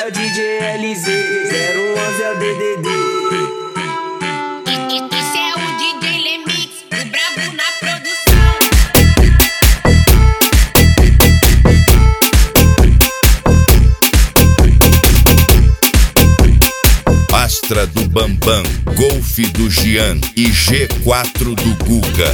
é o DJ LZ, 011 é o DDD. Esse é o DJ Lemix, o brabo na produção. Astra do Bambam, Golf do Gian e G4 do Guga.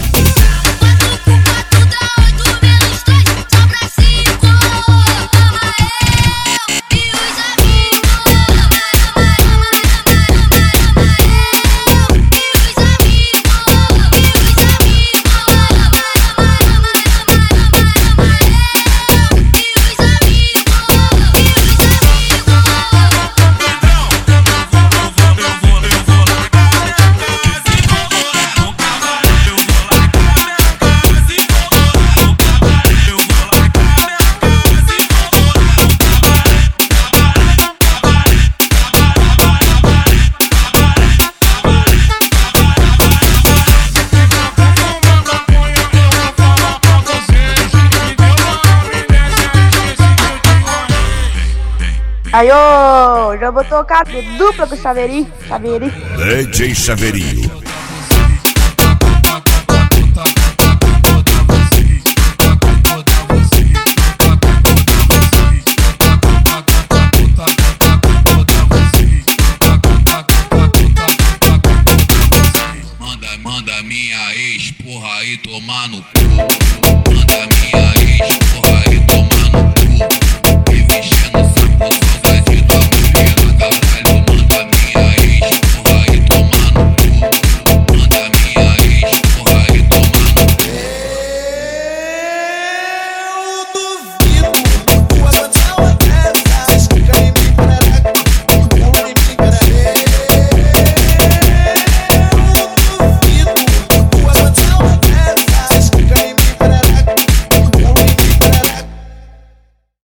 Aí, ô, já vou tocar dupla com o Chaveirinho. DJ Chaveirinho. Manda minha ex, porra, aí tomar no cu. Manda minha ex,